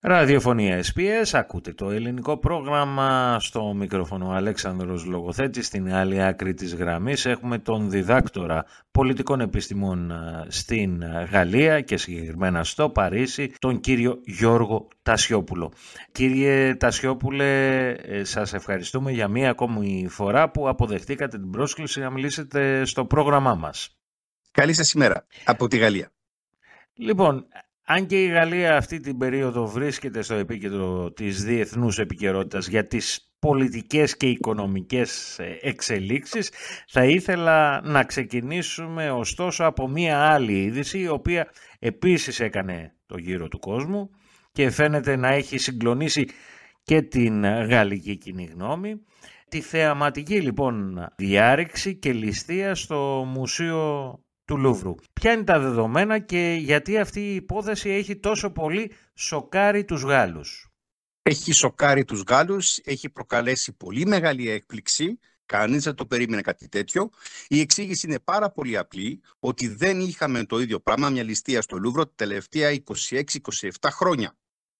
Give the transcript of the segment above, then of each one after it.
Ραδιοφωνία SPS, ακούτε το ελληνικό πρόγραμμα. Στο μικρόφωνο Αλέξανδρος Λογοθέτης. Στην άλλη άκρη της γραμμής έχουμε τον διδάκτορα πολιτικών επιστημών στην Γαλλία και συγκεκριμένα στο Παρίσι, τον κύριο Γιώργο Τασιόπουλο. Κύριε Τασιόπουλε, σας ευχαριστούμε για μία ακόμη φορά που αποδεχτήκατε την πρόσκληση να μιλήσετε στο πρόγραμμά μας. Καλή σας ημέρα από τη Γαλλία. Λοιπόν, αν και η Γαλλία αυτή την περίοδο βρίσκεται στο επίκεντρο της διεθνούς επικαιρότητας για τις πολιτικές και οικονομικές εξελίξεις, θα ήθελα να ξεκινήσουμε ωστόσο από μία άλλη είδηση, η οποία επίσης έκανε το γύρο του κόσμου και φαίνεται να έχει συγκλονίσει και την γαλλική κοινή γνώμη. Τη θεαματική λοιπόν διάρρηξη και ληστεία στο Μουσείο του Λούβρου. Ποια είναι τα δεδομένα και γιατί αυτή η υπόθεση έχει τόσο πολύ σοκάρει τους Γάλλους? Έχει σοκάρει τους Γάλλους, έχει προκαλέσει πολύ μεγάλη έκπληξη. Κανείς δεν το περίμενε κάτι τέτοιο. Η εξήγηση είναι πάρα πολύ απλή, ότι δεν είχαμε το ίδιο πράγμα, μια ληστεία στο Λούβρο, τα τελευταία 26-27 χρόνια.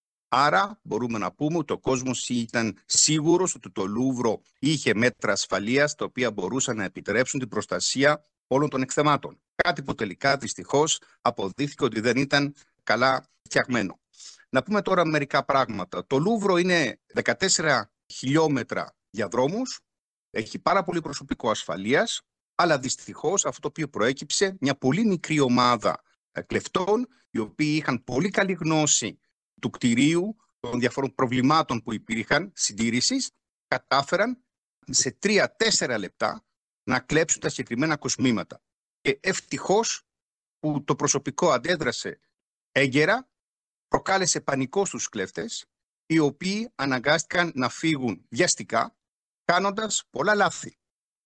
Άρα μπορούμε να πούμε ότι ο κόσμος ήταν σίγουρος ότι το Λούβρο είχε μέτρα ασφαλείας τα οποία μπορούσαν να επιτρέψουν την προστασία όλων των εκθεμάτων. Κάτι που τελικά δυστυχώς αποδείχθηκε ότι δεν ήταν καλά φτιαγμένο. Να πούμε τώρα μερικά πράγματα. Το Λούβρο είναι 14 χιλιόμετρα διαδρόμους, έχει πάρα πολύ προσωπικό ασφαλείας, αλλά δυστυχώς αυτό το οποίο προέκυψε, μια πολύ μικρή ομάδα κλεφτών, οι οποίοι είχαν πολύ καλή γνώση του κτηρίου, των διαφορών προβλημάτων που υπήρχαν, συντήρησης, κατάφεραν σε 3-4 λεπτά να κλέψουν τα συγκεκριμένα κοσμήματα. Και ευτυχώς που το προσωπικό αντέδρασε έγκαιρα, προκάλεσε πανικό στους κλέφτες, οι οποίοι αναγκάστηκαν να φύγουν βιαστικά, κάνοντας πολλά λάθη,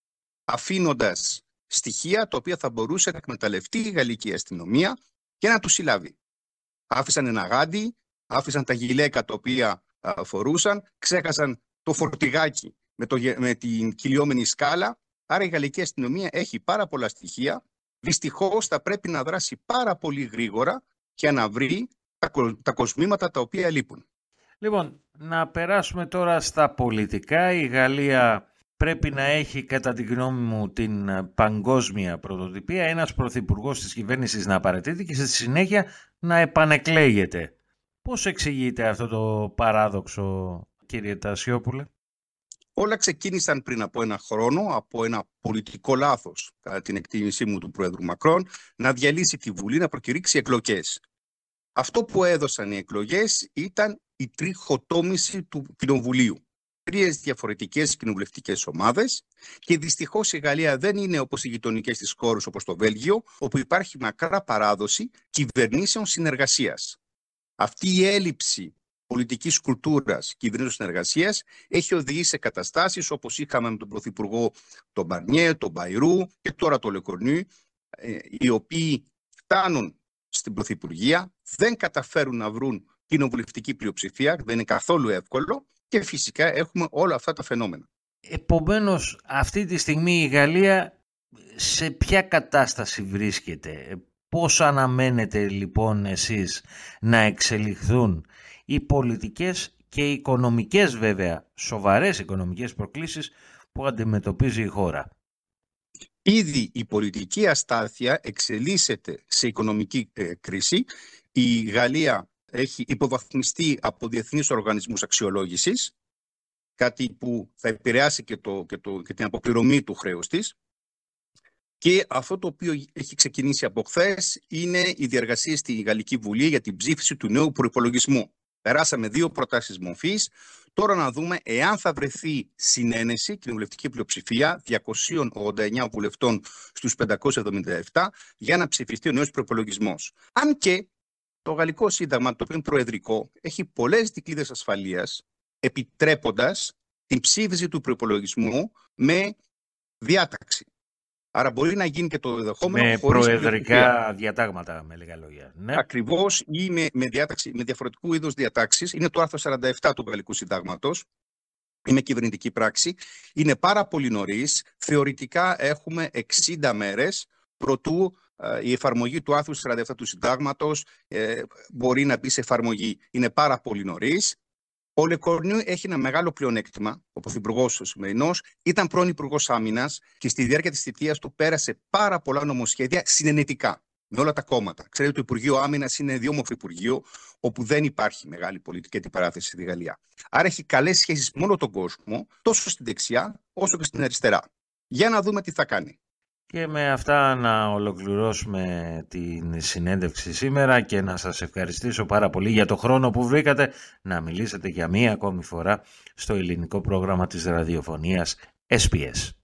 αφήνοντας στοιχεία τα οποία θα μπορούσε να εκμεταλλευτεί η γαλλική αστυνομία και να τους συλλάβει. Άφησαν ένα γάντι, άφησαν τα γυλαίκα τα οποία φορούσαν, ξέχασαν το φορτηγάκι με την κυλιόμενη σκάλα. Άρα η γαλλική αστυνομία έχει πάρα πολλά στοιχεία. Δυστυχώς θα πρέπει να δράσει πάρα πολύ γρήγορα και να βρει τα κοσμήματα τα οποία λείπουν. Λοιπόν, να περάσουμε τώρα στα πολιτικά. Η Γαλλία πρέπει να έχει, κατά τη γνώμη μου, την παγκόσμια πρωτοτυπία. Ένας πρωθυπουργός της κυβέρνησης να παραιτείται και στη συνέχεια να επανεκλέγεται. Πώς εξηγείται αυτό το παράδοξο, κύριε Τασιόπουλε? Όλα ξεκίνησαν πριν από ένα χρόνο από ένα πολιτικό λάθος, κατά την εκτίμησή μου, του Πρόεδρου Μακρόν, να διαλύσει τη Βουλή, να προκηρύξει εκλογές. Αυτό που έδωσαν οι εκλογές ήταν η τριχοτόμηση του Κοινοβουλίου. 3 διαφορετικές κοινοβουλευτικές ομάδες και δυστυχώς η Γαλλία δεν είναι όπως οι γειτονικές της χώρες, όπως το Βέλγιο, όπου υπάρχει μακρά παράδοση κυβερνήσεων συνεργασίας. Αυτή η έλλειψη πολιτικής κουλτούρας, κυβερνήσεων συνεργασίας, έχει οδηγήσει σε καταστάσεις όπως είχαμε με τον Πρωθυπουργό τον Μπαρνιέ, τον Μπαϊρού και τώρα τον Λεκορνού, οι οποίοι φτάνουν στην Πρωθυπουργία, δεν καταφέρουν να βρουν κοινοβουλευτική πλειοψηφία, δεν είναι καθόλου εύκολο και φυσικά έχουμε όλα αυτά τα φαινόμενα. Επομένως, αυτή τη στιγμή η Γαλλία σε ποια κατάσταση βρίσκεται? Πώς αναμένετε λοιπόν εσείς να εξελιχθούν οι πολιτικές και οι οικονομικές, βέβαια, σοβαρές οικονομικές προκλήσεις που αντιμετωπίζει η χώρα? Ήδη η πολιτική αστάθεια εξελίσσεται σε οικονομική κρίση. Η Γαλλία έχει υποβαθμιστεί από διεθνείς οργανισμούς αξιολόγησης, κάτι που θα επηρεάσει και την αποπληρωμή του χρέους της. Και αυτό το οποίο έχει ξεκινήσει από χθες είναι η διεργασία στη Γαλλική Βουλή για την ψήφιση του νέου προϋπολογισμού. Περάσαμε 2 προτάσεις μορφής. Τώρα να δούμε εάν θα βρεθεί συνένεση, κοινοβουλευτική πλειοψηφία 289 βουλευτών στους 577 για να ψηφιστεί ο νέος προϋπολογισμός. Αν και το Γαλλικό Σύνταγμα, το οποίο είναι προεδρικό, έχει πολλές δικλείδες ασφαλείας, επιτρέποντας την ψήφιση του προϋπολογισμού με διάταξη. Άρα μπορεί να γίνει και το δεδεχόμενο με προεδρικά διατάγματα, με λίγα λόγια. Ναι. Ακριβώς, ή με διαφορετικού είδους διατάξεις. Είναι το άρθρο 47 του Γαλλικού Συντάγματος. Είναι κυβερνητική πράξη. Είναι πάρα πολύ νωρίς. Θεωρητικά έχουμε 60 μέρες προτού η εφαρμογή του άρθρου 47 του Συντάγματος μπορεί να μπει σε εφαρμογή. Είναι πάρα πολύ νωρίς. Ο Λεκορνιού έχει ένα μεγάλο πλεονέκτημα. Ο πρωθυπουργός ο σημερινός ήταν πρώην υπουργός άμυνας και στη διάρκεια της θητείας του πέρασε πάρα πολλά νομοσχέδια συνενετικά με όλα τα κόμματα. Ξέρετε, το Υπουργείο Άμυνας είναι ιδιόμορφο Υπουργείο, όπου δεν υπάρχει μεγάλη πολιτική αντιπαράθεση στη Γαλλία. Άρα έχει καλές σχέσεις με όλο τον κόσμο, τόσο στην δεξιά όσο και στην αριστερά. Για να δούμε τι θα κάνει. Και με αυτά να ολοκληρώσουμε την συνέντευξη σήμερα και να σας ευχαριστήσω πάρα πολύ για το χρόνο που βρήκατε να μιλήσετε για μία ακόμη φορά στο ελληνικό πρόγραμμα της ραδιοφωνίας SPS.